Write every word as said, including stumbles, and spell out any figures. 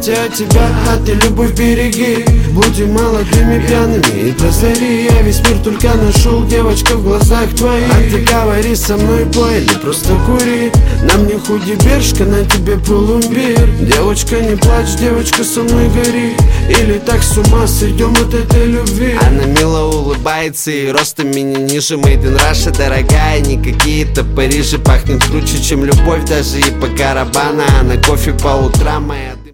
от тебя, а ты любовь береги. Будем молодыми, пьяными и до зари. Я весь мир только нашел, девочка, в глазах твоих. А ты говори со мной, пой или просто кури. Нам не худибершка, на тебе полумбир. Девочка, не плачь, девочка, со мной гори. Или так с ума сойдем от этой любви. Она мило улыбается и ростом меня ниже. Made in Russia, дорогая, не какие-то Парижи. Пахнет круче, чем любовь, даже и по Карабана. А на кофе по утрам моя